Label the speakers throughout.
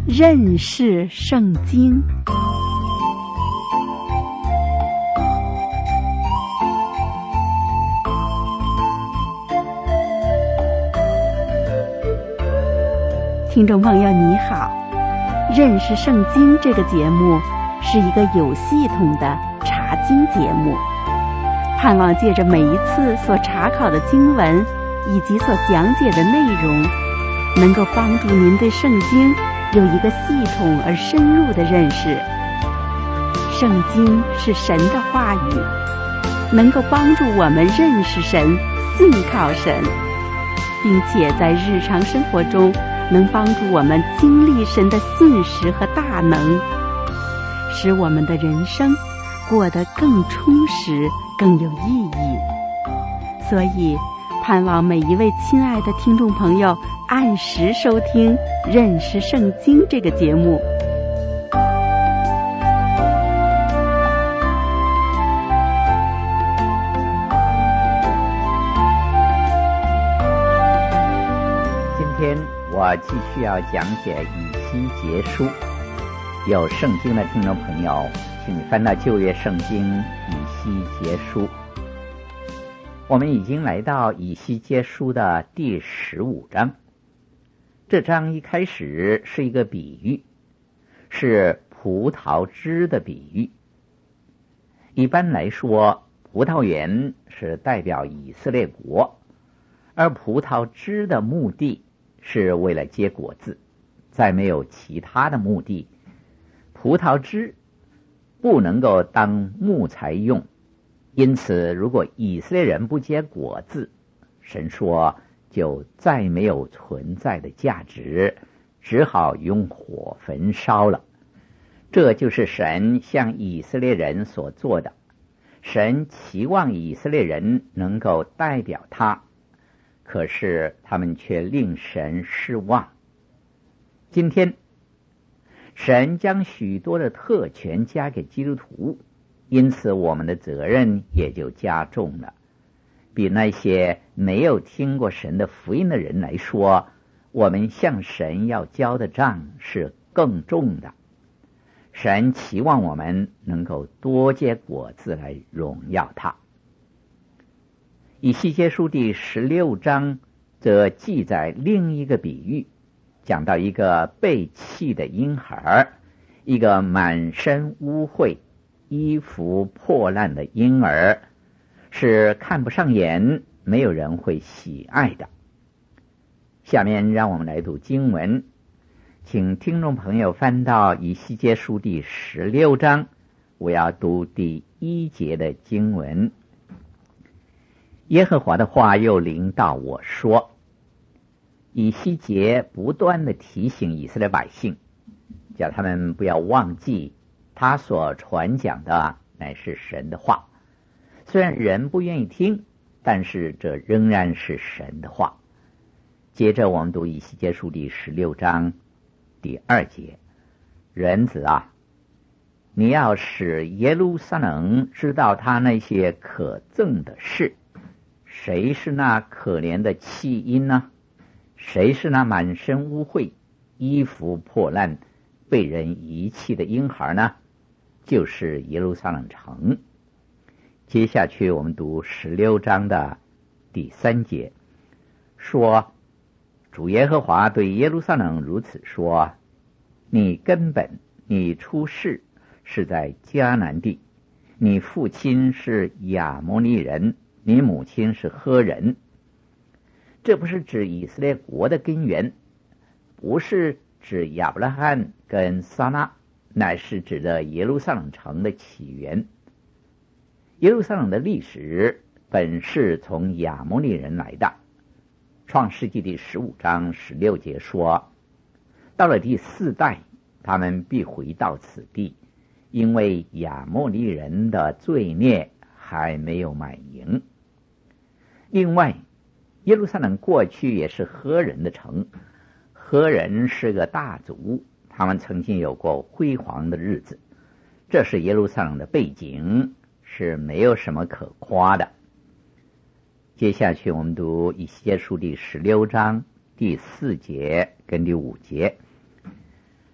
Speaker 1: 认识圣经。听众朋友你好，认识圣经这个节目是一个有系统的查经节目，盼望借着每一次所查考的经文以及所讲解的内容，能够帮助您对圣经有一个系统而深入的认识。圣经是神的话语，能够帮助我们认识神、信靠神，并且在日常生活中能帮助我们经历神的信实和大能，使我们的人生过得更充实、更有意义。所以盼望每一位亲爱的听众朋友按时收听《认识圣经》这个节目。
Speaker 2: 今天我继续要讲解以西结书。有圣经的听众朋友，请你翻到旧约圣经以西结书。我们已经来到以西结书的第15章。这章一开始是一个比喻，是葡萄枝的比喻。一般来说，葡萄园是代表以色列国，而葡萄枝的目的是为了结果子，再没有其他的目的。葡萄枝不能够当木材用，因此如果以色列人不结果子，神说就再没有存在的价值，只好用火焚烧了。这就是神向以色列人所做的。神期望以色列人能够代表他，可是他们却令神失望。今天神将许多的特权加给基督徒，因此我们的责任也就加重了。比那些没有听过神的福音的人来说，我们向神要交的账是更重的。神期望我们能够多结果子来荣耀他。以西结书第16章则记载另一个比喻，讲到一个被弃的婴孩，一个满身污秽、衣服破烂的婴儿，是看不上眼，没有人会喜爱的。下面让我们来读经文，请听众朋友翻到以西结书第16章，我要读第1节的经文。耶和华的话又临到我说，以西结不断地提醒以色列百姓，叫他们不要忘记他所传讲的乃是神的话。虽然人不愿意听，但是这仍然是神的话。接着我们读以西结书第16章第2节，人子啊，你要使耶路撒冷知道他那些可憎的事。谁是那可怜的弃婴呢？谁是那满身污秽、衣服破烂、被人遗弃的婴孩呢？就是耶路撒冷城。接下去我们读16章的第3节，说主耶和华对耶路撒冷如此说，你出世是在迦南地，你父亲是亚摩利人，你母亲是赫人。这不是指以色列国的根源，不是指亚伯拉罕跟撒拉，乃是指的耶路撒冷城的起源。耶路撒冷的历史本是从亚摩利人来的。创世纪第15章16节说，到了第4代，他们必回到此地，因为亚摩利人的罪孽还没有满盈。另外，耶路撒冷过去也是赫人的城，赫人是个大族，他们曾经有过辉煌的日子，这是耶路撒冷的背景，是没有什么可夸的。接下去我们读以西结书第16章第4节跟第5节，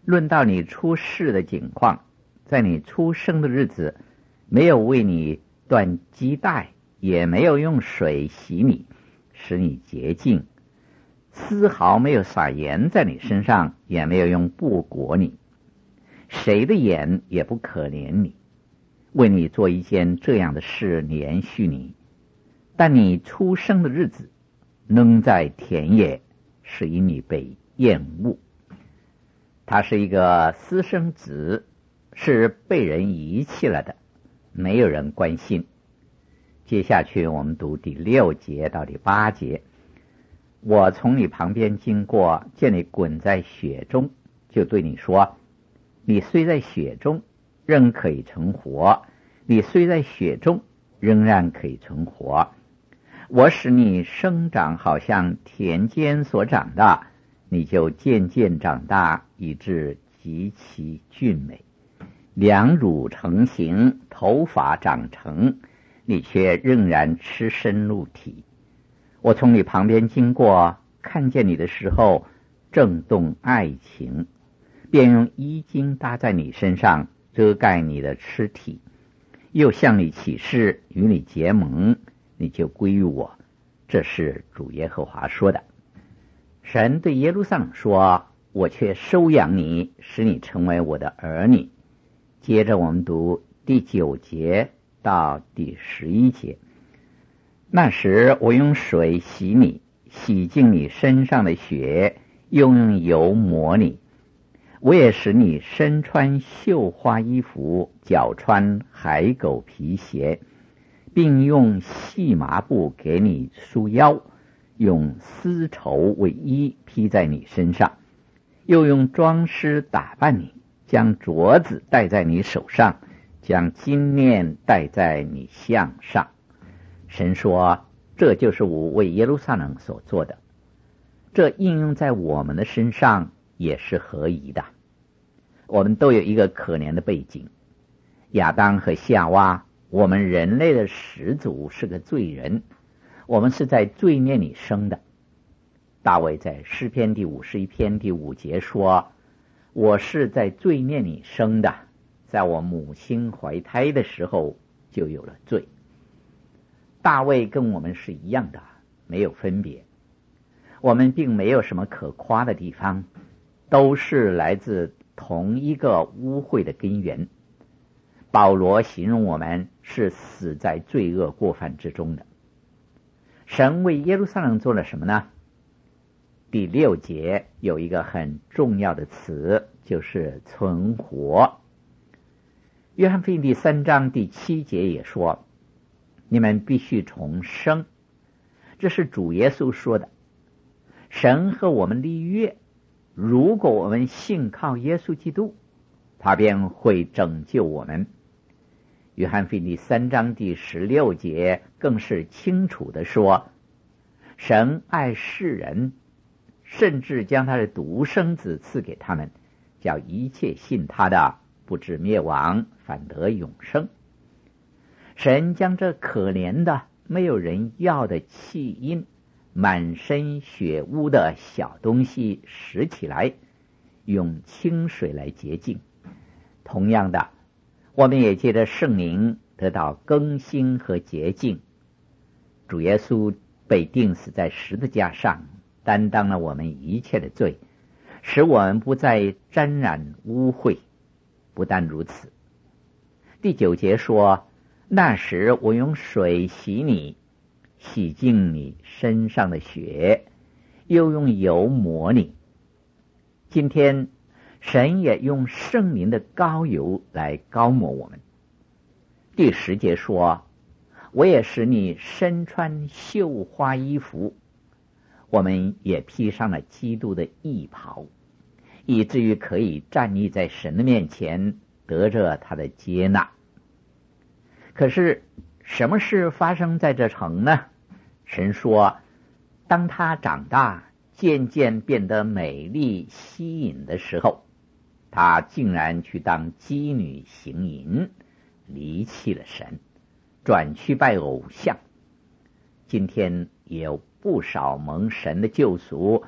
Speaker 2: 论到你出世的景况，在你出生的日子，没有为你断脐带，也没有用水洗你，使你洁净，丝毫没有撒盐在你身上，也没有用布裹你，谁的眼也不可怜你，为你做一件这样的事连续你。但你出生的日子，扔在田野，是因你被厌恶。他是一个私生子，是被人遗弃了的，没有人关心。接下去我们读第6节到第8节。我从你旁边经过，见你滚在血中，就对你说，你虽在血中，仍可以存活，你虽在血中，仍然可以存活。我使你生长好像田间所长的，你就渐渐长大，以致极其俊美，两乳成形，头发长成，你却仍然赤身露体。我从你旁边经过，看见你的时候，正动爱情，便用衣襟搭在你身上，遮盖你的肢体，又向你起誓，与你结盟，你就归于我。这是主耶和华说的。神对耶路撒冷说，我却收养你，使你成为我的儿女。接着我们读第9节到第11节。那时我用水洗你，洗净你身上的血，又用油抹你。我也使你身穿绣花衣服，脚穿海狗皮鞋，并用细麻布给你束腰，用丝绸为衣披在你身上，又用装饰打扮你，将镯子戴在你手上，将金链戴在你项上。神说，这就是我为耶路撒冷所做的，这应用在我们的身上也是合宜的。我们都有一个可怜的背景，亚当和夏娃，我们人类的始祖是个罪人，我们是在罪孽里生的。大卫在诗篇第51篇第5节说，我是在罪孽里生的，在我母亲怀胎的时候就有了罪。大卫跟我们是一样的，没有分别。我们并没有什么可夸的地方，都是来自同一个污秽的根源。保罗形容我们是死在罪恶过犯之中的。神为耶路撒冷做了什么呢？第6节有一个很重要的词，就是存活。约翰福音第3章第7节也说，你们必须重生。这是主耶稣说的。神和我们立约，如果我们信靠耶稣基督，他便会拯救我们。约翰福音第3章第16节更是清楚地说，神爱世人，甚至将他的独生子赐给他们，叫一切信他的不至灭亡，反得永生。神将这可怜的没有人要的弃婴，满身血污的小东西拾起来，用清水来洁净。同样的，我们也借着圣灵得到更新和洁净。主耶稣被钉死在十字架上，担当了我们一切的罪，使我们不再沾染污秽。不但如此，第9节说，那时我用水洗你，洗净你身上的血，又用油抹你。今天神也用圣灵的膏油来膏抹我们。第10节说，我也使你身穿绣花衣服，我们也披上了基督的义袍，以至于可以站立在神的面前，得着他的接纳。可是什么事发生在这城呢？神说，当他长大，渐渐变得美丽吸引的时候，他竟然去当妓女行淫，离弃了神，转去拜偶像。今天也有不少蒙神的救赎，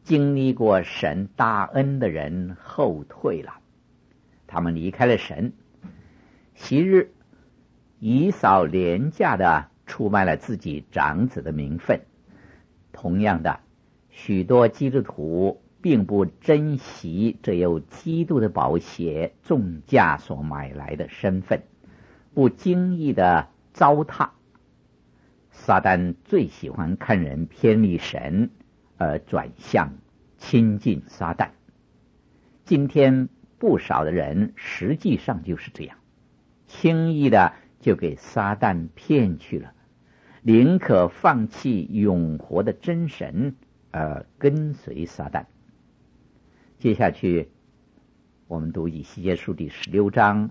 Speaker 2: 经历过神大恩的人后退了，他们离开了神。昔日以扫廉价的出卖了自己长子的名分，同样的，许多基督徒并不珍惜这由基督的宝血重价所买来的身份，不经意的糟蹋。撒旦最喜欢看人偏离神而转向亲近撒旦。今天不少的人实际上就是这样，轻易的就给撒旦骗去了，宁可放弃永活的真神而跟随撒旦。接下去我们读以西结书第16章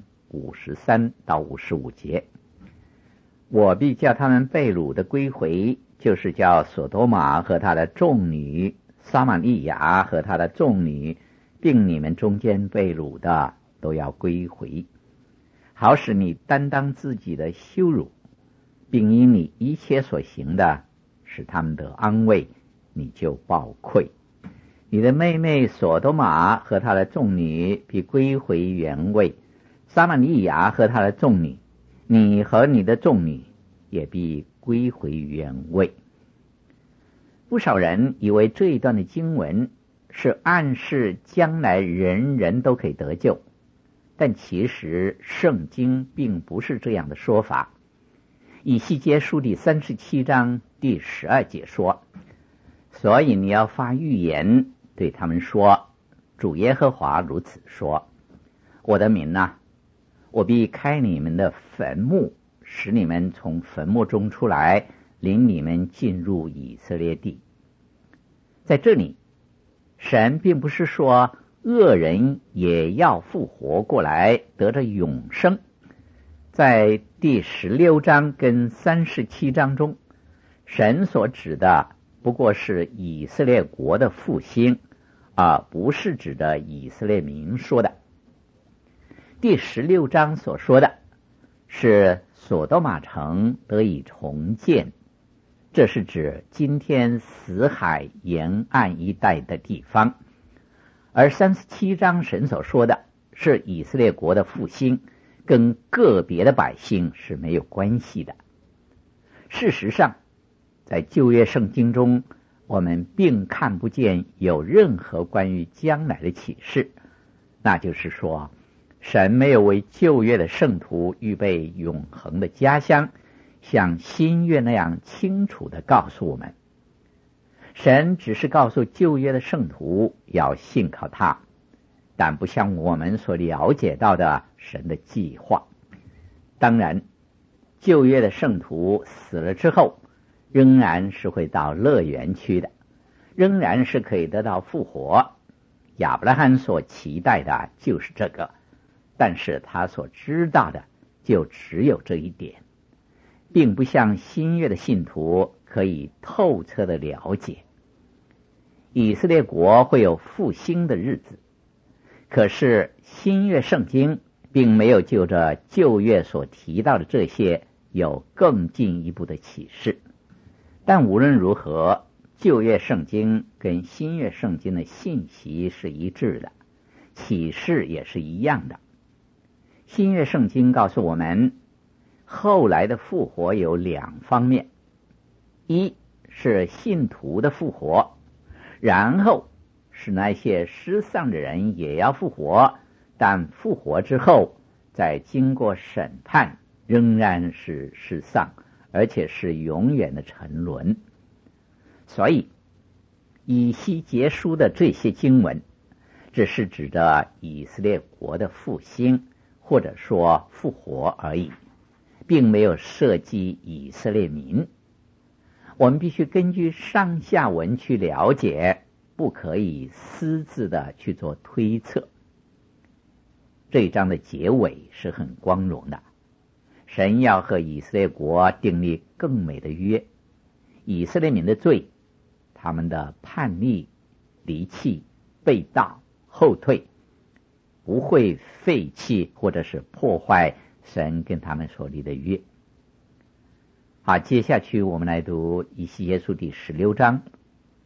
Speaker 2: 53到55节。我必叫他们被掳的归回，就是叫所多玛和他的众女，撒玛利亚和他的众女，并你们中间被掳的都要归回，好使你担当自己的羞辱，并因你一切所行的使他们得安慰，你就报愧。你的妹妹所多玛和她的众女必归回原位，撒玛利亚和她的众女，你和你的众女也必归回原位。不少人以为这一段的经文是暗示将来人人都可以得救，但其实圣经并不是这样的说法。以西结书第37章第12节说，所以你要发预言对他们说，主耶和华如此说，我的民啊，我必开你们的坟墓，使你们从坟墓中出来，领你们进入以色列地。在这里，神并不是说恶人也要复活过来得着永生。在第16章跟37章中，神所指的不过是以色列国的复兴，而不是指的以色列民说的。第16章所说的是所多玛城得以重建，这是指今天死海沿岸一带的地方。而37章神所说的是以色列国的复兴，跟个别的百姓是没有关系的。事实上，在旧约圣经中，我们并看不见有任何关于将来的启示，那就是说，神没有为旧约的圣徒预备永恒的家乡，像新约那样清楚地告诉我们。神只是告诉旧约的圣徒要信靠他，但不像我们所了解到的神的计划。当然，旧约的圣徒死了之后，仍然是会到乐园去的，仍然是可以得到复活。亚伯拉罕所期待的就是这个，但是他所知道的就只有这一点，并不像新约的信徒可以透彻的了解。以色列国会有复兴的日子，可是新约圣经并没有就着旧约所提到的这些有更进一步的启示。但无论如何，旧约圣经跟新约圣经的信息是一致的，启示也是一样的。新约圣经告诉我们，后来的复活有两方面，一是信徒的复活，然后是那些失丧的人也要复活，但复活之后，在经过审判，仍然是失丧，而且是永远的沉沦。所以以西结书的这些经文只是指着以色列国的复兴或者说复活而已，并没有涉及以色列民。我们必须根据上下文去了解，不可以私自的去做推测。这一章的结尾是很光荣的，神要和以色列国订立更美的约。以色列民的罪，他们的叛逆、离弃、背道、后退，不会废弃或者是破坏神跟他们所立的约。好，接下去我们来读以西结书第16章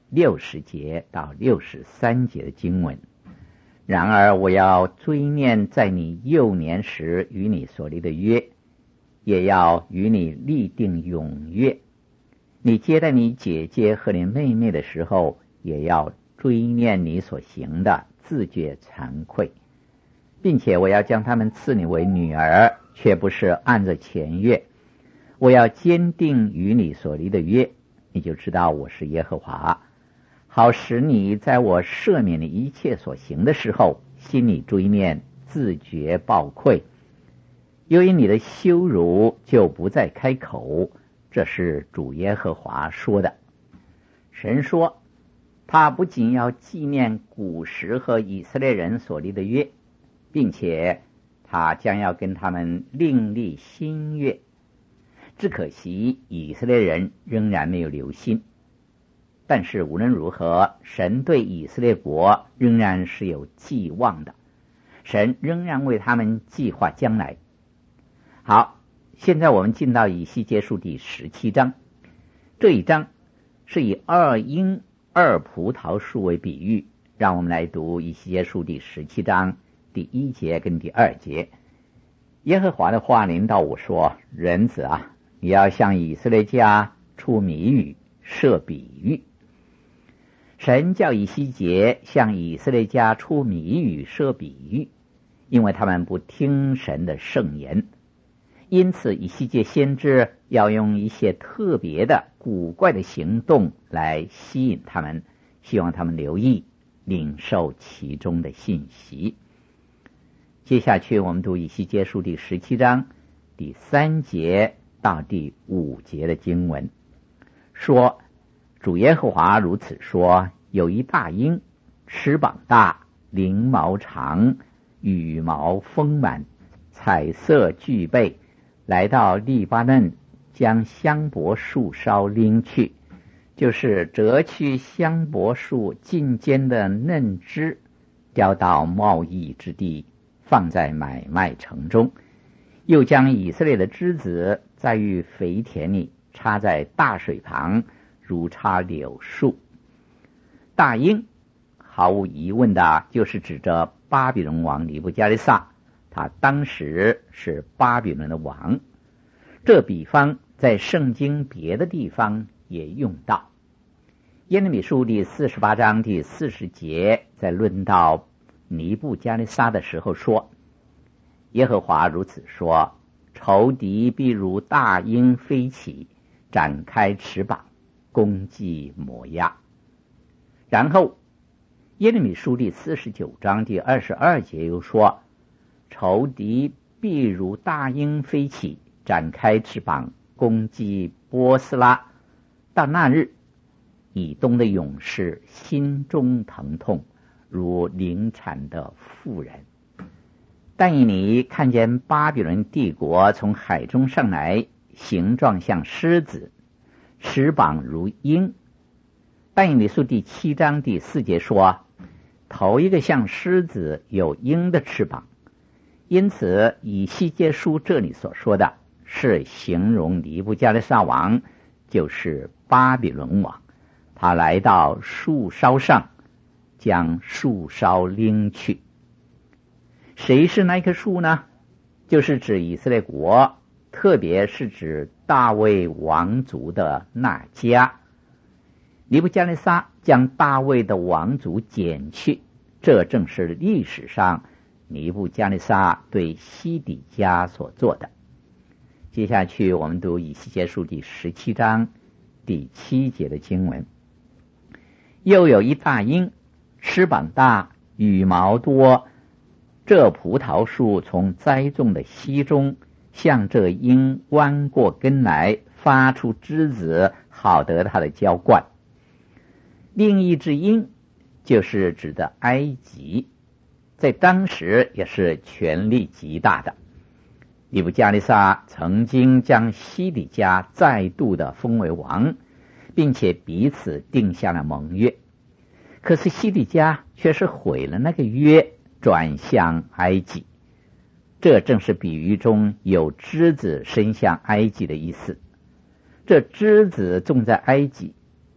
Speaker 2: 60节到63节的经文。然而我要追念在你幼年时与你所立的约，也要与你立定永约。你接待你姐姐和你妹妹的时候，也要追念你所行的，自觉惭愧，并且我要将他们赐你为女儿，却不是按着前约。我要坚定与你所立的约，你就知道我是耶和华，好使你在我赦免你一切所行的时候，心里追念，自觉抱愧。由于你的羞辱，就不再开口。这是主耶和华说的。神说，他不仅要纪念古时和以色列人所立的约，并且他将要跟他们另立新约。只可惜以色列人仍然没有留心。但是无论如何，神对以色列国仍然是有寄望的，神仍然为他们计划将来。好，现在我们进到以西结书第17章。这一章是以2樱2葡萄树为比喻。让我们来读以西结书第17章第1节跟第2节。耶和华的话临到我说，人子啊，你要向以色列家出谜语，设比喻。神叫以西结向以色列家出谜语，设比喻，因为他们不听神的圣言。因此以西结先知要用一些特别的古怪的行动来吸引他们，希望他们留意领受其中的信息。接下去我们读以西结书第17章第3节到第5节的经文，说，主耶和华如此说，有一大鹰，翅膀大，翎毛长，羽毛丰满，彩色俱备，来到利巴嫩，将香柏树梢拎去，就是折去香柏树茎间的嫩枝，叼到贸易之地，放在买卖城中。又将以色列的枝子栽于肥田里，插在大水旁，如插柳树。大鹰毫无疑问的就是指着巴比伦王尼布加利撒，他当时是巴比伦的王。这比方在圣经别的地方也用到。耶利米书第48章第40节在论到尼布加利撒的时候说，耶和华如此说，仇敌必如大鹰飞起，展开翅膀，攻击摩押。然后耶利米书第49章第22节又说，仇敌必如大鹰飞起，展开翅膀，攻击波斯拉。到那日，以东的勇士心中疼痛，如临产的妇人。但以理看见巴比伦帝国从海中上来，形状像狮子，翅膀如鹰。但以理书第7章第4节说，头一个像狮子，有鹰的翅膀。因此以西结书这里所说的是形容尼布加利撒王，就是巴比伦王，他来到树梢上，将树梢拎去。谁是那棵树呢？就是指以色列国，特别是指大卫王族的那家。尼布加利撒将大卫的王族剪去，这正是历史上尼布加利撒对西底家所做的。接下去我们读以西结书第17章第7节的经文，又有一大鹰，翅膀大，羽毛多，这葡萄树从栽种的溪中，向这鹰弯过根来，发出枝子，好得它的浇灌。另一只鹰就是指的埃及，在当时也是权力极大的。尼布加利撒曾经将西底家再度的封为王，并且彼此定下了盟约。可是西底家却是毁了那个约，转向埃及。这正是比喻中有枝子伸向埃及的意思。这枝子种在埃及，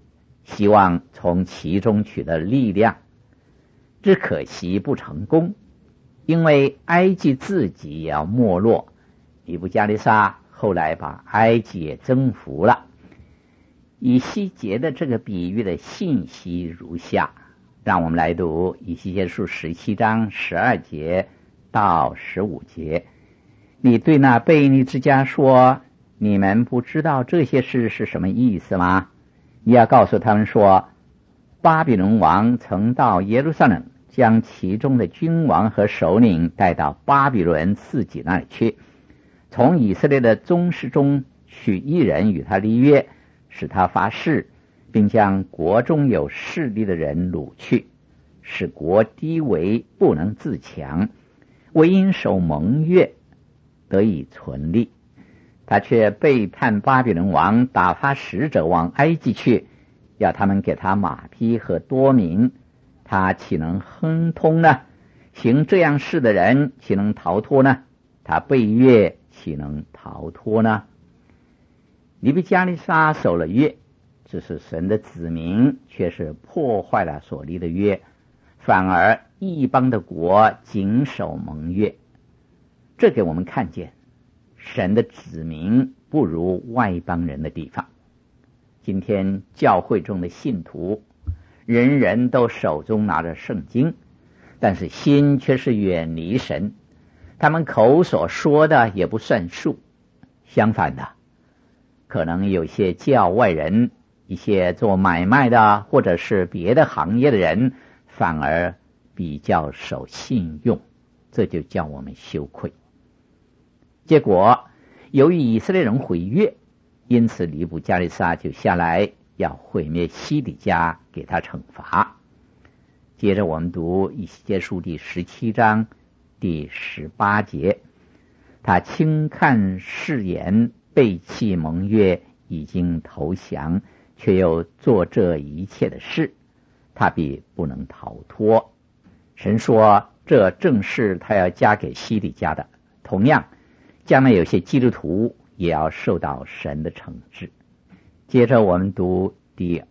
Speaker 2: 希望从其中取得力量，只可惜不成功，因为埃及自己也要没落。尼布加利沙后来把埃及也征服了。以西结的这个比喻的信息如下，让我们来读以西结书17章12节到15节。你对那悖逆之家说，你们不知道这些事是什么意思吗？你要告诉他们说，巴比伦王曾到耶路撒冷，将其中的君王和首领带到巴比伦自己那里去，从以色列的宗室中取一人与他立约，使他发誓，并将国中有势力的人掳去，使国低微不能自强，唯因守盟约得以存立。他却背叛巴比伦王，打发使者往埃及去，要他们给他马匹和多民，他岂能亨通呢？行这样事的人岂能逃脱呢？他背约岂能逃脱呢？尼布加利沙守了约，只是神的子民却是破坏了所立的约，反而异邦的国谨守盟约。这给我们看见神的子民不如外邦人的地方。今天教会中的信徒，人人都手中拿着圣经，但是心却是远离神，他们口所说的也不算数。相反的，可能有些教外人，一些做买卖的或者是别的行业的人，反而比较守信用，这就叫我们羞愧。结果由于以色列人毁约，因此尼布加利沙就下来要毁灭西底家，给他惩罚。接着我们读以西结书第17章第18节，他轻看誓言，背弃盟约，已经投降，却又做这一切的事，他必不能逃脱。神说这正是他要加给西底家的。同样，将来有些基督徒也要受到神的惩治。接着我们读第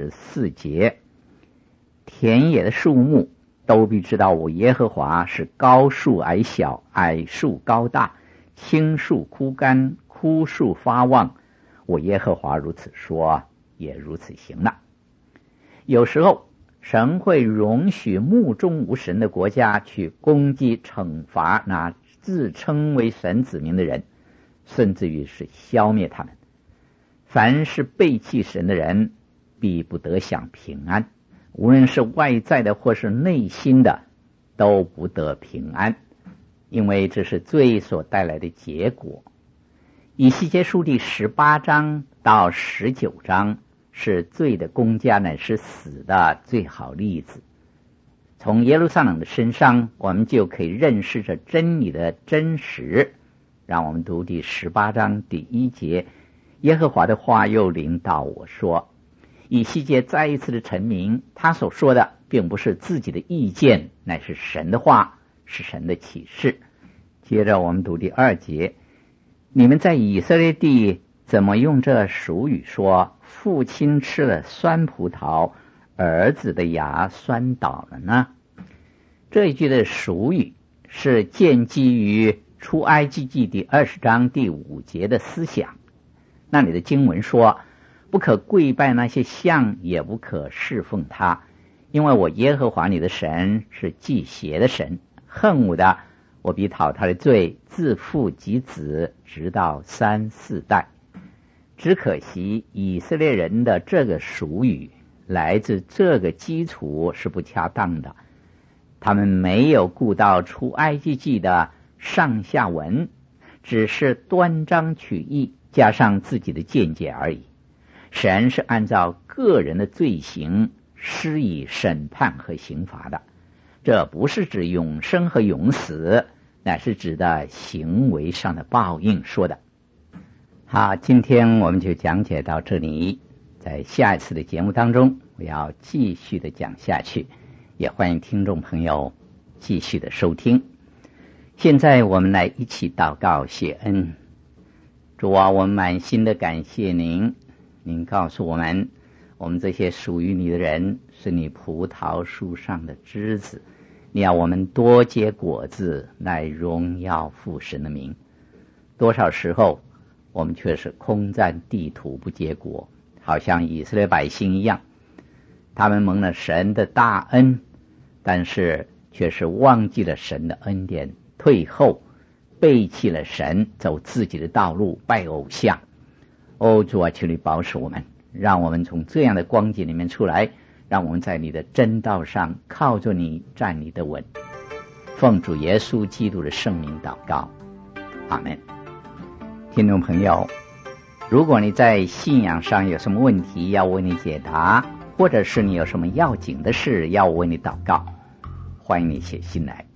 Speaker 2: 24节，田野的树木都必知道我耶和华是高树矮小，矮树高大，青树枯干，枯树发旺。我耶和华如此说，也如此行了。有时候神会容许目中无神的国家去攻击惩罚那自称为神子民的人，甚至于是消灭他们。凡是背弃神的人，必不得享平安，无论是外在的或是内心的，都不得平安，因为这是罪所带来的结果。以西结书第18章到19章是罪的公家乃是死的最好例子。从耶路撒冷的身上，我们就可以认识着真理的真实。让我们读第18章第1节，耶和华的话又临到我说，以西结再一次的陈明，他所说的并不是自己的意见，乃是神的话，是神的启示。接着我们读第2节，你们在以色列地怎么用这俗语说，父亲吃了酸葡萄，儿子的牙酸倒了呢？这一句的俗语是建基于出埃及记第20章第5节的思想。那里的经文说，不可跪拜那些像，也不可侍奉他，因为我耶和华你的神是忌邪的神，恨恶的，我必讨他的罪，自父及子，直到3、4代。只可惜以色列人的这个俗语来自这个基础是不恰当的，他们没有顾到出埃及记的上下文，只是断章取义，加上自己的见解而已。神是按照个人的罪行施以审判和刑罚的，这不是指永生和永死，乃是指的行为上的报应说的。好，今天我们就讲解到这里，在下一次的节目当中，我要继续的讲下去，也欢迎听众朋友继续的收听。现在我们来一起祷告谢恩。主啊，我们满心的感谢您，您告诉我们， 我们这些属于你的人是你葡萄树上的枝子，你要我们多结果子来荣耀父神的名。多少时候我们却是空占地土不结果，好像以色列百姓一样，他们蒙了神的大恩，但是却是忘记了神的恩典，退后背弃了神，走自己的道路，拜偶像。主啊，求你保守我们，让我们从这样的光景里面出来，让我们在你的真道上靠着你站立得稳。奉主耶稣基督的圣名祷告，阿们。听众朋友，如果你在信仰上有什么问题要为你解答，或者是你有什么要紧的事要我为你祷告，欢迎你写信来。